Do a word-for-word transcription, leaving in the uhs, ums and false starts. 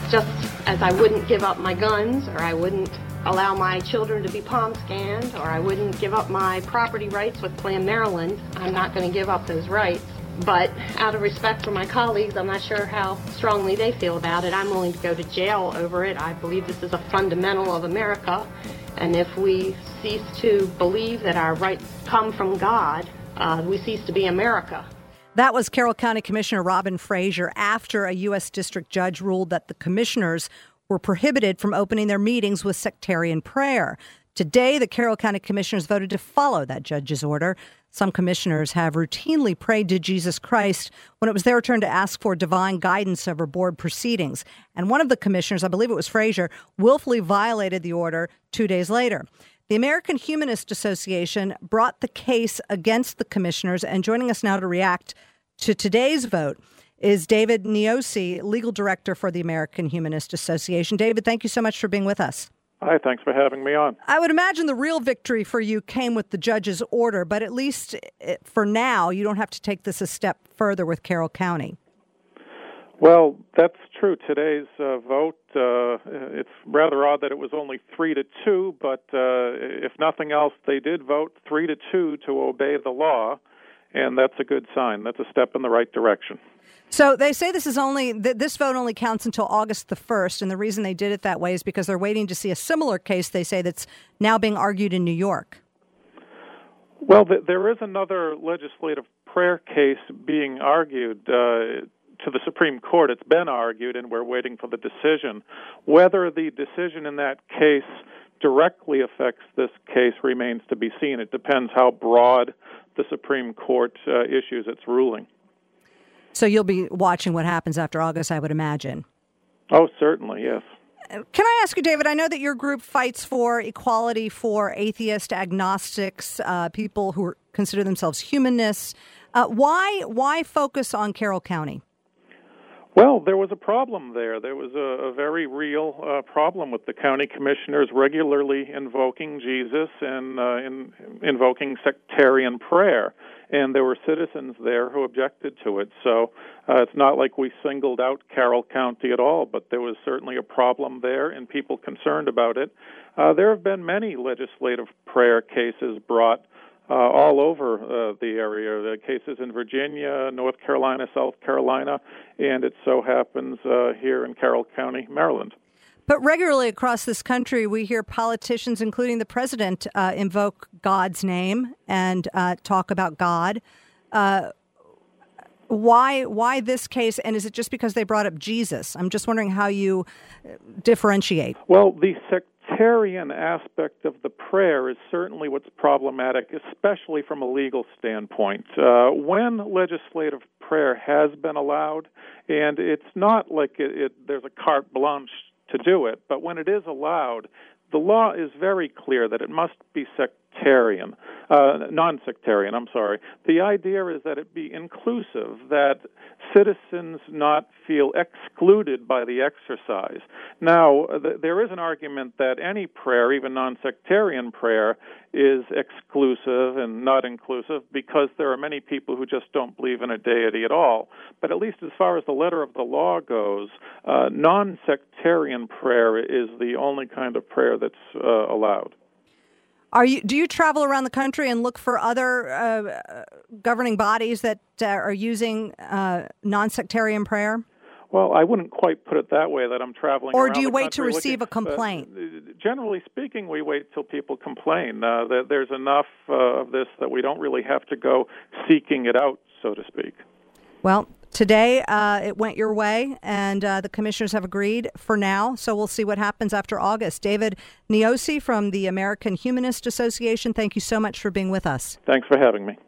Just as I wouldn't give up my guns, or I wouldn't allow my children to be palm scanned, or I wouldn't give up my property rights with Planned Maryland, I'm not going to give up those rights. But out of respect for my colleagues, I'm not sure how strongly they feel about it. I'm willing to go to jail over it. I believe this is a fundamental of America. And if we cease to believe that our rights come from God, uh, we cease to be America. That was Carroll County Commissioner Robin Frazier after a U S district judge ruled that the commissioners were prohibited from opening their meetings with sectarian prayer. Today, the Carroll County Commissioners voted to follow that judge's order. Some commissioners have routinely prayed to Jesus Christ when it was their turn to ask for divine guidance over board proceedings. And one of the commissioners, I believe it was Frazier, willfully violated the order two days later. The American Humanist Association brought the case against the commissioners, and joining us now to react to today's vote is David Niosi, legal director for the American Humanist Association. David, thank you so much for being with us. Hi, thanks for having me on. I would imagine the real victory for you came with the judge's order, but at least for now, you don't have to take this a step further with Carroll County. Well, that's true. Today's uh, vote, uh, it's rather odd that it was only three to two, but uh, if nothing else, they did vote three to two to obey the law, and that's a good sign. That's a step in the right direction. So they say this is only this vote only counts until August the first, and the reason they did it that way is because they're waiting to see a similar case, they say, that's now being argued in New York. Well, th- there is another legislative prayer case being argued uh, to the Supreme Court. It's been argued, and we're waiting for the decision. Whether the decision in that case directly affects this case remains to be seen. It depends how broad the Supreme Court uh, issues its ruling. So you'll be watching what happens after August, I would imagine. Oh, certainly, yes. Can I ask you, David, I know that your group fights for equality for atheists, agnostics, uh, people who are, consider themselves humanists. Uh, why why focus on Carroll County? Well, there was a problem there. There was a, a very real uh, problem with the county commissioners regularly invoking Jesus and uh, in, invoking sectarian prayer. And there were citizens there who objected to it. So uh, it's not like we singled out Carroll County at all, but there was certainly a problem there and people concerned about it. Uh, there have been many legislative prayer cases brought uh, all over uh, the area. The cases in Virginia, North Carolina, South Carolina, and it so happens uh, here in Carroll County, Maryland. But regularly across this country, we hear politicians, including the president, uh, invoke God's name and uh, talk about God. Uh, why why this case, and is it just because they brought up Jesus? I'm just wondering how you differentiate. Well, the sectarian aspect of the prayer is certainly what's problematic, especially from a legal standpoint. Uh, when legislative prayer has been allowed, and it's not like it, it, there's a carte blanche to do it, but when it is allowed, the law is very clear that it must be sectarian, uh, non-sectarian, I'm sorry. The idea is that it be inclusive, that citizens not feel excluded by the exercise. Now, th- there is an argument that any prayer, even non-sectarian prayer, is exclusive and not inclusive because there are many people who just don't believe in a deity at all. But at least as far as the letter of the law goes, uh, non-sectarian prayer is the only kind of prayer that's uh, allowed. Are you? Do you travel around the country and look for other uh, governing bodies that uh, are using uh, non-sectarian prayer? Well, I wouldn't quite put it that way, that I'm traveling or around do you the wait to country receive looking, a complaint? Uh, generally speaking, we wait till people complain. Uh, that there's enough uh, of this that we don't really have to go seeking it out, so to speak. Well, today uh, it went your way, and uh, the commissioners have agreed for now, so we'll see what happens after August. David Niosi from the American Humanist Association, thank you so much for being with us. Thanks for having me.